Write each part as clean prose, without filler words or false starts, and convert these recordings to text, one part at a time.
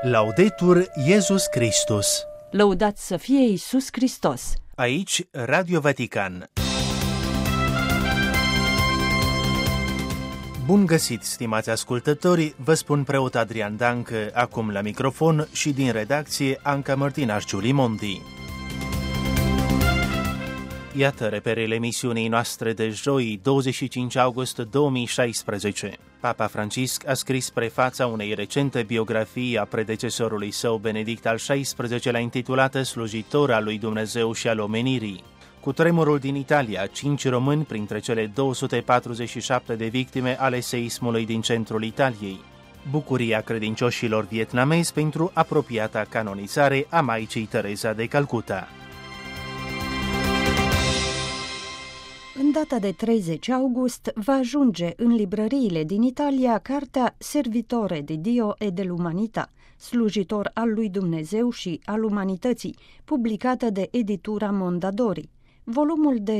Laudetur Iesus Christus. Lăudați să fie Iisus Hristos! Aici, Radio Vatican. Bun găsit, stimați ascultători, vă spun preot Adrian Dancă, acum la microfon și din redacție Anca Mărtinaș Giulimondi. Iată reperele emisiunii noastre de joi, 25 august 2016. Papa Francisc a scris prefața unei recente biografii a predecesorului său, Benedict al XVI-lea, intitulată Slujitor al lui Dumnezeu și al omenirii. Cu tremurul din Italia, 5 români printre cele 247 de victime ale seismului din centrul Italiei. Bucuria credincioșilor vietnamezi pentru apropiata canonizare a Maicii Tereza de Calcuta. În data de 30 august va ajunge în librăriile din Italia cartea Servitore di Dio e dell'Umanità, slujitor al lui Dumnezeu și al umanității, publicată de editura Mondadori. Volumul de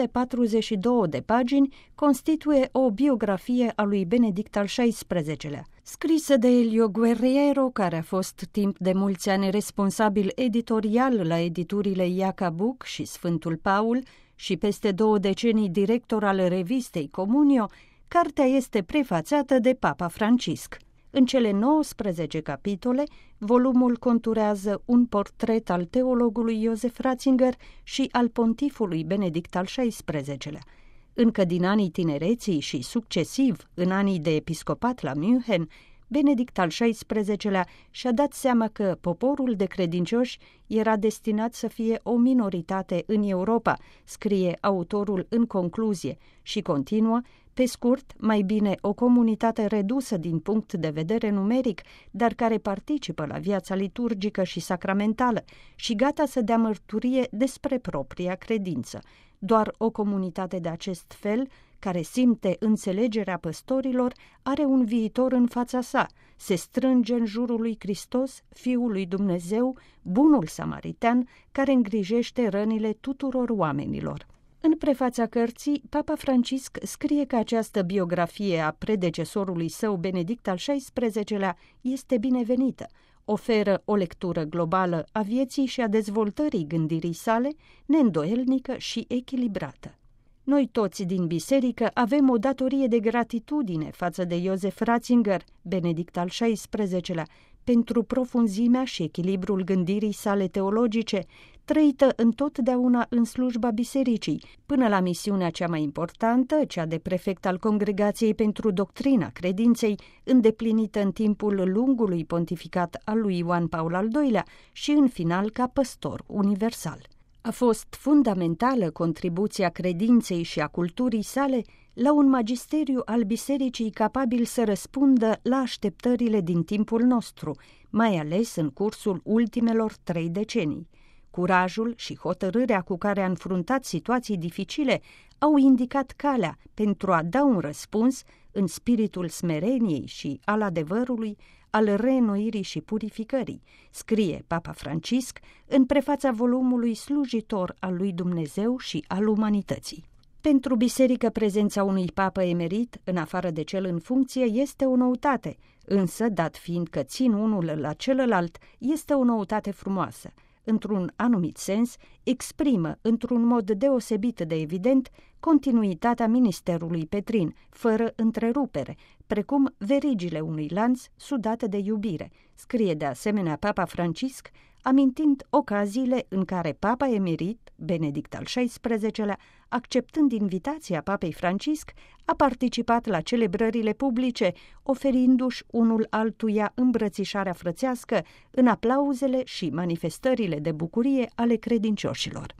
542 de pagini constituie o biografie a lui Benedict al XVI-lea, scrisă de Elio Guerriero, care a fost timp de mulți ani responsabil editorial la editurile Iacabuc și Sfântul Paul și peste 2 decenii director al revistei Comunio. Cartea este prefațată de Papa Francisc. În cele 19 capitole, volumul conturează un portret al teologului Joseph Ratzinger și al pontifului Benedict al XVI-lea. Încă din anii tinereții și succesiv, în anii de episcopat la München, Benedict al XVI-lea și-a dat seama că poporul de credincioși era destinat să fie o minoritate în Europa, scrie autorul în concluzie și continuă: pe scurt, mai bine o comunitate redusă din punct de vedere numeric, dar care participă la viața liturgică și sacramentală și gata să dea mărturie despre propria credință. Doar o comunitate de acest fel, care simte înțelegerea păstorilor, are un viitor în fața sa, se strânge în jurul lui Hristos, Fiul lui Dumnezeu, bunul samaritean, care îngrijește rănile tuturor oamenilor. În prefața cărții, Papa Francisc scrie că această biografie a predecesorului său, Benedict al XVI-lea, este binevenită, oferă o lectură globală a vieții și a dezvoltării gândirii sale, neîndoielnică și echilibrată. Noi toți din biserică avem o datorie de gratitudine față de Joseph Ratzinger, Benedict al XVI-lea, pentru profunzimea și echilibrul gândirii sale teologice, trăită întotdeauna în slujba bisericii, până la misiunea cea mai importantă, cea de prefect al Congregației pentru Doctrina Credinței, îndeplinită în timpul lungului pontificat al lui Ioan Paul al II-lea și în final ca păstor universal. A fost fundamentală contribuția credinței și a culturii sale la un magisteriu al bisericii capabil să răspundă la așteptările din timpul nostru, mai ales în cursul ultimelor 3 decenii. Curajul și hotărârea cu care a înfruntat situații dificile au indicat calea pentru a da un răspuns în spiritul smereniei și al adevărului, al reînnoirii și purificării, scrie Papa Francisc în prefața volumului Slujitor al lui Dumnezeu și al umanității. Pentru biserică, prezența unui papă emerit, în afară de cel în funcție, este o noutate, însă, dat fiind că țin unul la celălalt, este o noutate frumoasă. Într-un anumit sens, exprimă, într-un mod deosebit de evident, continuitatea ministerului Petrin, fără întrerupere, precum verigile unui lanț sudate de iubire, scrie de asemenea Papa Francisc, amintind ocaziile în care Papa emerit, Benedict al XVI-lea, acceptând invitația Papei Francisc, a participat la celebrările publice, oferindu-și unul altuia îmbrățișarea frățească în aplauzele și manifestările de bucurie ale credincioșilor.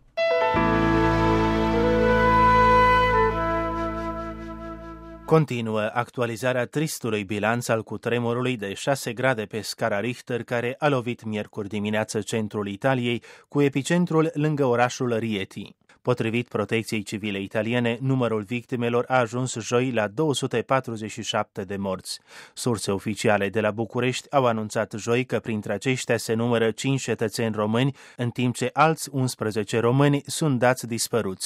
Continuă actualizarea tristului bilanț al cutremurului de 6 grade pe scara Richter, care a lovit miercuri dimineață centrul Italiei, cu epicentrul lângă orașul Rieti. Potrivit Protecției Civile italiene, numărul victimelor a ajuns joi la 247 de morți. Surse oficiale de la București au anunțat joi că printre aceștia se numără 5 cetățeni români, în timp ce alți 11 români sunt dați dispăruți.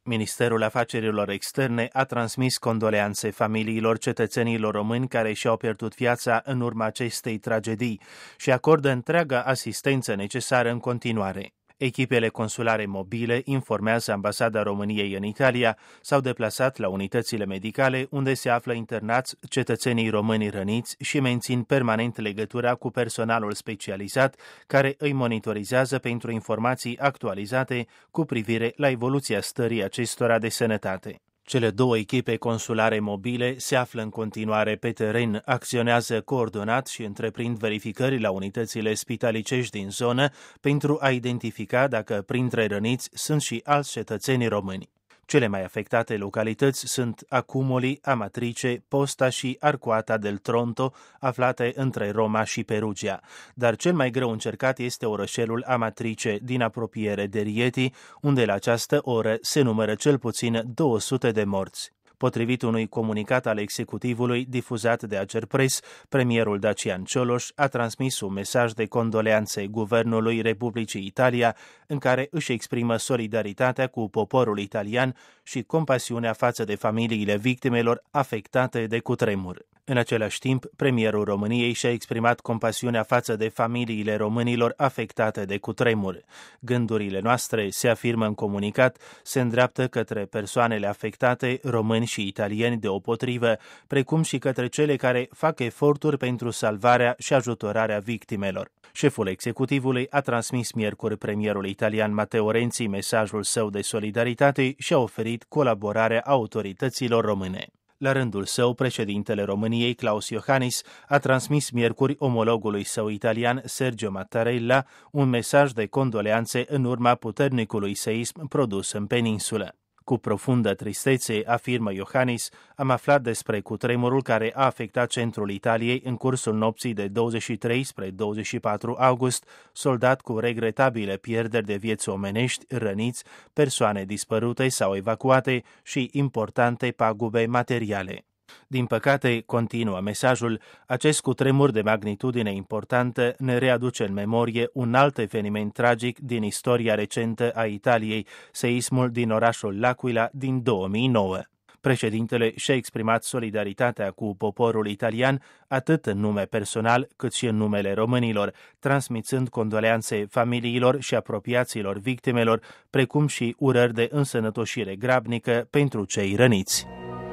Ministerul Afacerilor Externe a transmis condoleanțe familiilor cetățenilor români care și-au pierdut viața în urma acestei tragedii și acordă întreaga asistență necesară în continuare. Echipele consulare mobile, informează Ambasada României în Italia, s-au deplasat la unitățile medicale unde se află internați cetățenii români răniți și mențin permanent legătura cu personalul specializat care îi monitorizează pentru informații actualizate cu privire la evoluția stării acestora de sănătate. Cele două echipe consulare mobile se află în continuare pe teren, acționează coordonat și întreprind verificări la unitățile spitalicești din zonă pentru a identifica dacă printre răniți sunt și alți cetățeni români. Cele mai afectate localități sunt Accumoli, Amatrice, Posta și Arcoata del Tronto, aflate între Roma și Perugia. Dar cel mai greu încercat este orășelul Amatrice, din apropiere de Rieti, unde la această oră se numără cel puțin 200 de morți. Potrivit unui comunicat al executivului difuzat de Agerpres, premierul Dacian Cioloș a transmis un mesaj de condoleanțe Guvernului Republicii Italia în care își exprimă solidaritatea cu poporul italian și compasiunea față de familiile victimelor afectate de cutremur. În același timp, premierul României și-a exprimat compasiunea față de familiile românilor afectate de cutremur. Gândurile noastre, se afirmă în comunicat, se îndreaptă către persoanele afectate, români și italieni deopotrivă, precum și către cele care fac eforturi pentru salvarea și ajutorarea victimelor. Șeful executivului a transmis miercuri premierul italian Matteo Renzi mesajul său de solidaritate și a oferit colaborarea autorităților române. La rândul său, președintele României, Klaus Iohannis, a transmis miercuri omologului său italian, Sergio Mattarella, un mesaj de condoleanțe în urma puternicului seism produs în peninsulă. Cu profundă tristețe, afirmă Iohannis, am aflat despre cutremurul care a afectat centrul Italiei în cursul nopții de 23 spre 24 august, soldat cu regretabile pierderi de vieți omenești, răniți, persoane dispărute sau evacuate și importante pagube materiale. Din păcate, continuă mesajul, acest cutremur de magnitudine importantă ne readuce în memorie un alt eveniment tragic din istoria recentă a Italiei, seismul din orașul L'Aquila din 2009. Președintele și-a exprimat solidaritatea cu poporul italian atât în nume personal cât și în numele românilor, transmițând condoleanțe familiilor și apropiaților victimelor, precum și urări de însănătoșire grabnică pentru cei răniți.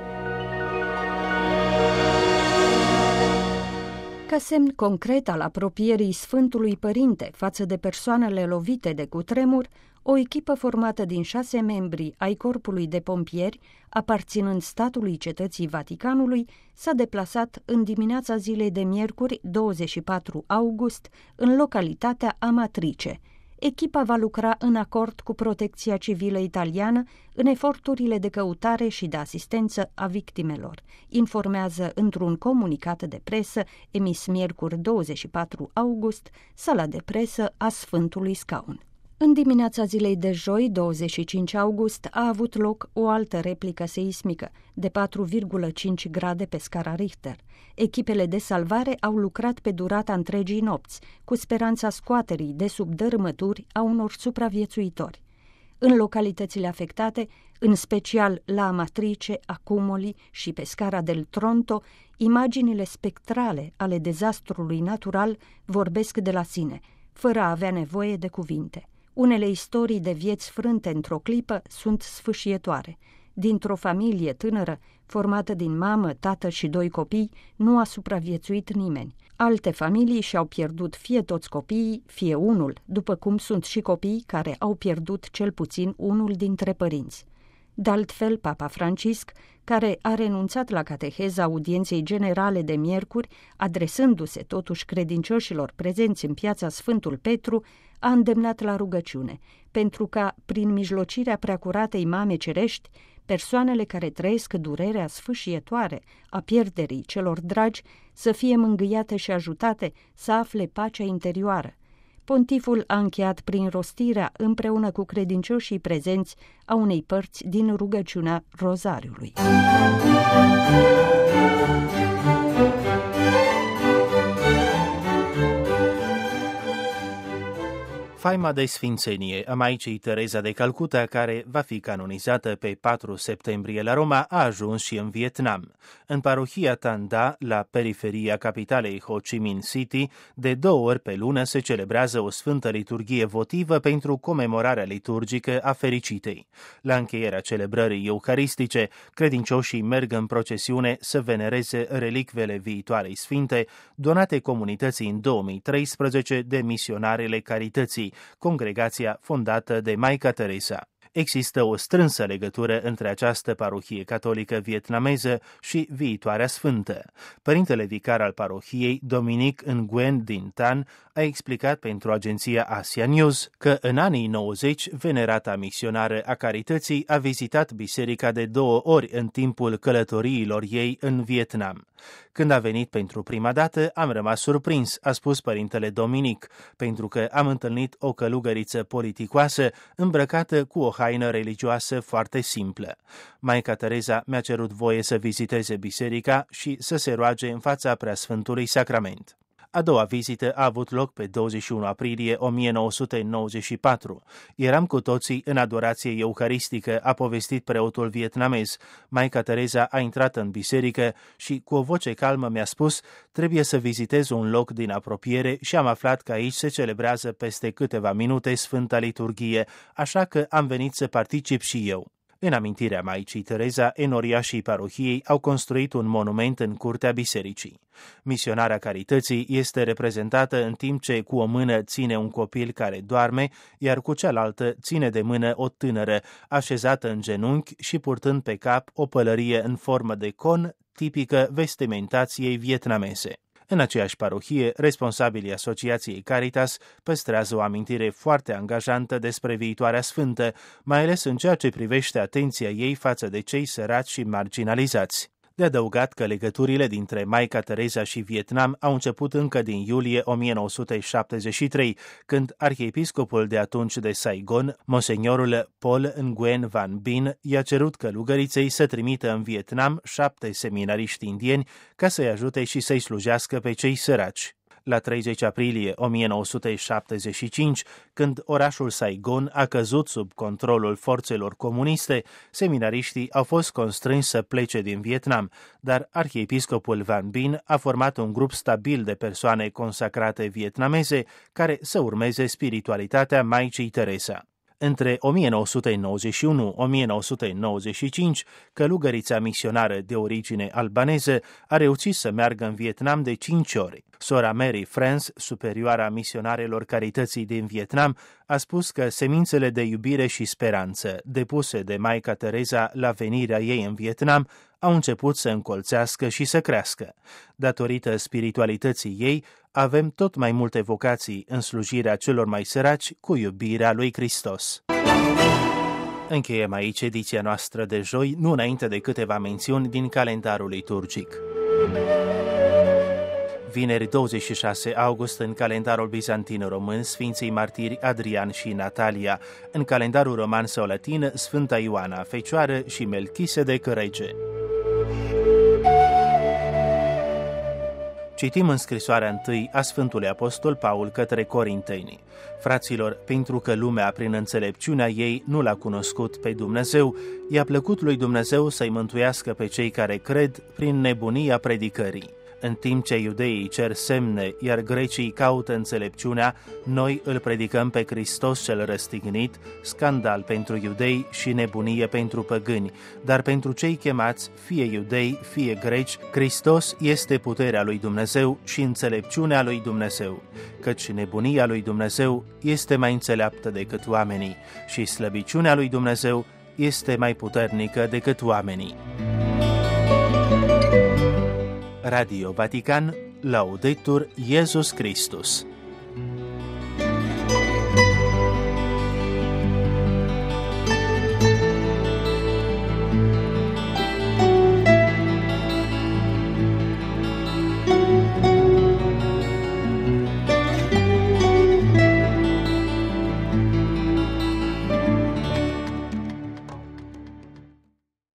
Ca semn concret al apropierii Sfântului Părinte față de persoanele lovite de cutremur, o echipă formată din 6 membri ai Corpului de Pompieri, aparținând statului Cetății Vaticanului, s-a deplasat în dimineața zilei de miercuri, 24 august, în localitatea Amatrice. Echipa va lucra în acord cu Protecția Civilă Italiană în eforturile de căutare și de asistență a victimelor, informează într-un comunicat de presă emis miercuri 24 august sala de presă a Sfântului Scaun. În dimineața zilei de joi, 25 august, a avut loc o altă replică seismică de 4,5 grade pe scara Richter. Echipele de salvare au lucrat pe durata întregii nopți, cu speranța scoaterii de sub dărâmături a unor supraviețuitori. În localitățile afectate, în special la Amatrice, Accumoli și pe scara del Tronto, imaginile spectrale ale dezastrului natural vorbesc de la sine, fără a avea nevoie de cuvinte. Unele istorii de vieți frânte într-o clipă sunt sfâșietoare. Dintr-o familie tânără, formată din mamă, tată și 2 copii, nu a supraviețuit nimeni. Alte familii și-au pierdut fie toți copiii, fie unul, după cum sunt și copii care au pierdut cel puțin unul dintre părinți. De altfel, Papa Francisc, care a renunțat la cateheza audienței generale de miercuri, adresându-se totuși credincioșilor prezenți în piața Sfântul Petru, a îndemnat la rugăciune, pentru ca, prin mijlocirea preacuratei Mame Cerești, persoanele care trăiesc durerea sfâșietoare a pierderii celor dragi să fie mângâiate și ajutate să afle pacea interioară. Pontiful a încheiat prin rostirea, împreună cu credincioșii prezenți, a unei părți din rugăciunea Rozariului. Faima de sfințenie a Maicii Tereza de Calcuta, care va fi canonizată pe 4 septembrie la Roma, a ajuns și în Vietnam. În parohia Tan Da, la periferia capitalei Ho Chi Minh City, de 2 ori pe lună se celebrează o sfântă liturghie votivă pentru comemorarea liturgică a fericitei. La încheierea celebrării eucaristice, credincioșii merg în procesiune să venereze relicvele viitoarei sfinte, donate comunității în 2013 de Misionarele Carității, congregația fondată de Maica Teresa. Există o strânsă legătură între această parohie catolică vietnameză și viitoarea sfântă. Părintele vicar al parohiei, Dominic Nguyen Din Tan, a explicat pentru agenția Asia News că în anii 90 venerata misionară a carității a vizitat biserica de 2 ori în timpul călătoriilor ei în Vietnam. Când a venit pentru prima dată, am rămas surprins, a spus părintele Dominic, pentru că am întâlnit o călugăriță politicoasă îmbrăcată cu o haină religioasă foarte simplă. Maica Tereza mi-a cerut voie să viziteze biserica și să se roage în fața Preasfântului Sacrament. A doua vizită a avut loc pe 21 aprilie 1994. Eram cu toții în adorație eucaristică, a povestit preotul vietnamez. Maica Tereza a intrat în biserică și cu o voce calmă mi-a spus: trebuie să vizitez un loc din apropiere și am aflat că aici se celebrează peste câteva minute Sfânta Liturghie, așa că am venit să particip și eu. În amintirea Maicii Tereza, enoriașii parohiei au construit un monument în curtea bisericii. Misionarea Carității este reprezentată în timp ce cu o mână ține un copil care doarme, iar cu cealaltă ține de mână o tânără, așezată în genunchi și purtând pe cap o pălărie în formă de con, tipică vestimentației vietnameze. În aceeași parohie, responsabilii Asociației Caritas păstrează o amintire foarte angajantă despre viitoarea sfântă, mai ales în ceea ce privește atenția ei față de cei săraci și marginalizați. De adăugat că legăturile dintre Maica Tereza și Vietnam au început încă din iulie 1973, când arhiepiscopul de atunci de Saigon, monsignorul Paul Nguyen Van Binh, i-a cerut călugăriței să trimită în Vietnam 7 seminariști indieni ca să-i ajute și să-i slujească pe cei săraci. La 30 aprilie 1975, când orașul Saigon a căzut sub controlul forțelor comuniste, seminariștii au fost constrânși să plece din Vietnam, dar arhiepiscopul Van Binh a format un grup stabil de persoane consacrate vietnameze care să urmeze spiritualitatea Maicii Teresa. Între 1991-1995, călugărița misionară de origine albaneză a reușit să meargă în Vietnam de 5 ori. Sora Mary France, superioara misionarelor Carității din Vietnam, a spus că semințele de iubire și speranță depuse de Maica Tereza la venirea ei în Vietnam au început să încolțească și să crească. Datorită spiritualității ei, avem tot mai multe vocații în slujirea celor mai săraci cu iubirea lui Hristos. Încheiem aici ediția noastră de joi, nu înainte de câteva mențiuni din calendarul liturgic. Vineri 26 august, în calendarul bizantin român, Sfinții Martiri Adrian și Natalia, în calendarul roman sau latin, Sfânta Ioana, Fecioară și Melchisedec Rege. Citim în scrisoarea 1 a Sfântului Apostol Paul către Corinteni. Fraților, pentru că lumea, prin înțelepciunea ei, nu l-a cunoscut pe Dumnezeu, i-a plăcut lui Dumnezeu să-i mântuiască pe cei care cred prin nebunia predicării. În timp ce iudeii cer semne, iar grecii caută înțelepciunea, noi îl predicăm pe Hristos cel răstignit, scandal pentru iudei și nebunie pentru păgâni, dar pentru cei chemați, fie iudei, fie greci, Hristos este puterea lui Dumnezeu și înțelepciunea lui Dumnezeu, căci nebunia lui Dumnezeu este mai înțeleaptă decât oamenii și slăbiciunea lui Dumnezeu este mai puternică decât oamenii. Radio Vatican, Laudetur Iesus Christus.